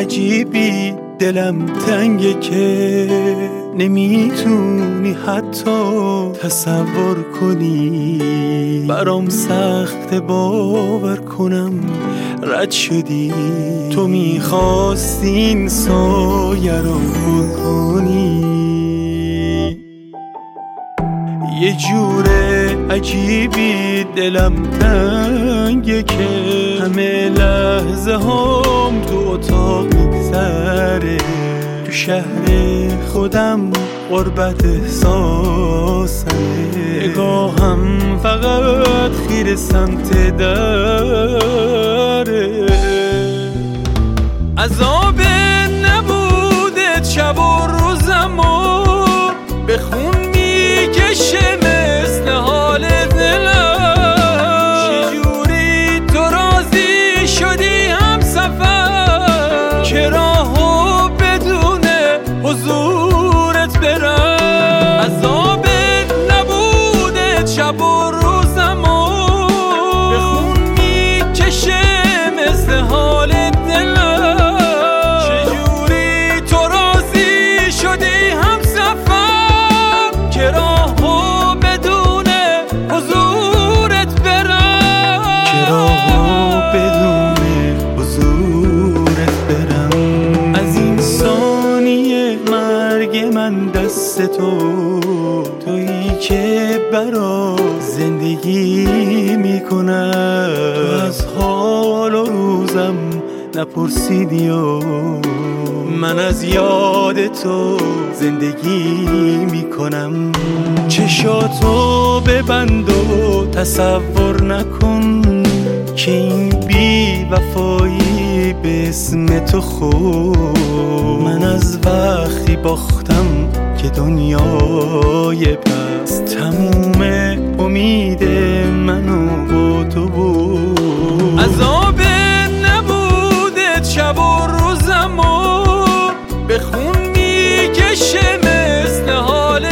عجیبی دلم تنگه که نمیتونی حتی تصور کنی. برام سخت باور کنم رد شدی. تو میخواستی این سایه رو بکنی. یه جور عجیبی دلم تنگه که همه لحظه هم تو اتاق میگذره. تو شهر خودم غربت احساسمه. نگاهم فقط خیره سمت دره. عذاب نبوده شب و روزمو به خون میکشه مثل حال دلم. چجوری تو راضی شدی هم سفر که راهو بدون حضورت برم. عذاب نبوده شب و روزمو به خون میکشه مثل حال دلم. چجوری تو راضی شدی هم سفر که راهو بدون حضورت برم. که راهو بدون حضورت برم. از این ثانیه مرگ من دست تویی که برا زندگی میکنم. تو از حال و روزم نپرسیدی و من از یاد تو زندگی میکنم. چشاتو ببند و تصور نکن که این بی وفایی به اسم تو خود. من از وقتی باختم که دنیای پس تموم امید منو با تو بود. عذاب نبوده شب و روزمو به خون میکشه مثل حال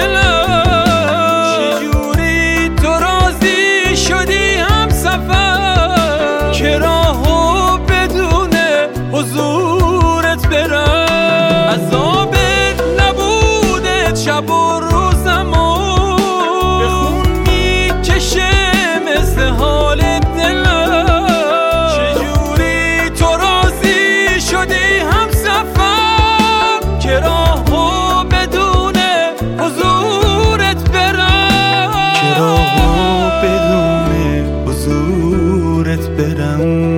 دلم. چجوری تو راضی شدی هم سفر که راهو بدون حضورت برم. عذاب نبوده شب و روزمو به خون میکشه مثل حال دلم. چجوری تو راضی شدی هم سفر که راهو بدون حضورت برم. که راهو بدون حضورت برم.